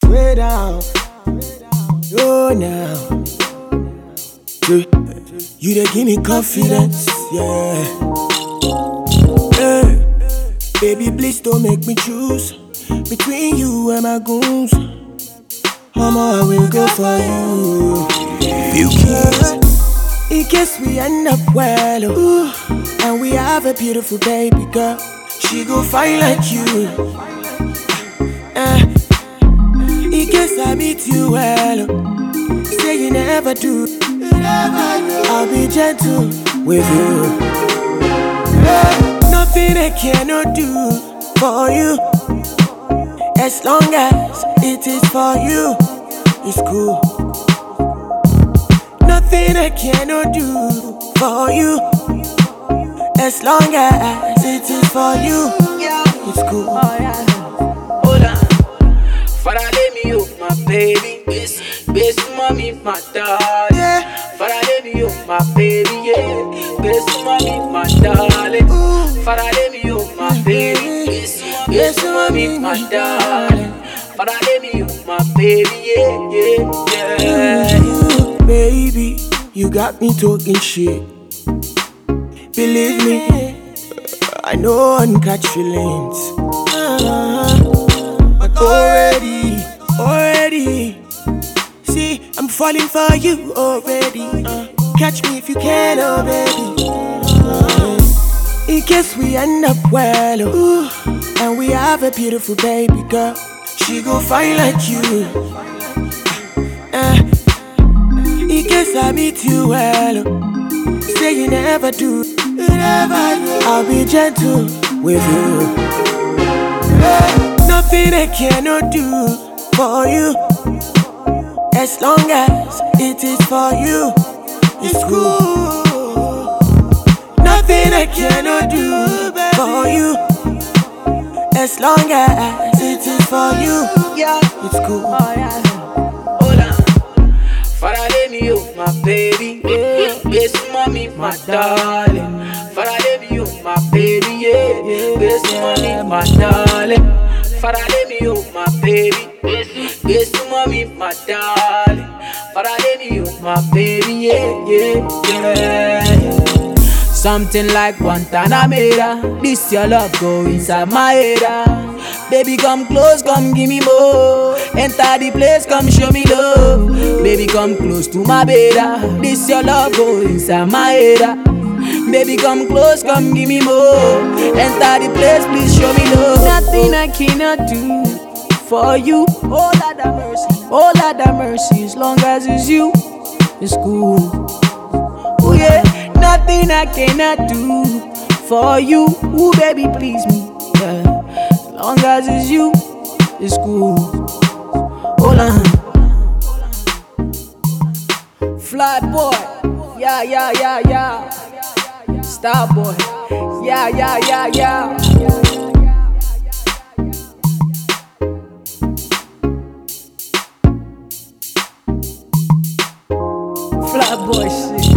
way down. Oh, now. You dey give me confidence, yeah. Hey, baby, please don't make me choose between you and my goons. Mama, I will go for you. Few keys. In case we end up well, ooh, and we have a beautiful baby girl, she go fine like you. In case I meet you well, say you never do, I'll be gentle with you. Nothing I cannot do for you, as long as it is for you, it's cool. Nothing I cannot do for you, as long as it is for you, it's cool. Hold on. Father, let me up, my baby. Best mommy, my darling. Yeah. Father, let me up, my baby. Yeah. Best mommy, my darling. Father, let me up, my baby. Best mommy, my darling. Father, let me up, my baby. Yeah. Baby, you got me talking shit. Believe me, I know I can catch feelings. But already, see, I'm falling for you already. Catch me if you can, oh baby. In case we end up well, ooh, and we have a beautiful baby girl, she go fine like you. In case I meet you well, say you never do, I'll be gentle with you. Nothing I cannot do for you, as long as it is for you, it's cool. Nothing I cannot do for you, as long as it is for you, it's cool. Hold on. Father, let me up, my baby. Yeah. Best mommy, my darling. Father, let me up, my baby. Yeah. Best mommy, my darling. Father, let me up, my baby. Best mommy, my darling. Father, let me up, my baby. Yeah. Something like Guantanamera. This your love go inside my head. Baby, come close, come give me more. Enter the place, come show me love. Baby, come close to my bed. This your love go inside my head. Baby, come close, come give me more. Enter the place, please show me love. Nothing I cannot do for you. Oh, Lord have mercy. Oh, Lord have mercy. As long as it's you, it's cool. Oh, yeah. Nothing I cannot do for you. Ooh, baby, please me. Yeah. As long as it's you, it's cool. Hold on. Fly boy. Yeah. Star boy. Yeah. Fly boy shit.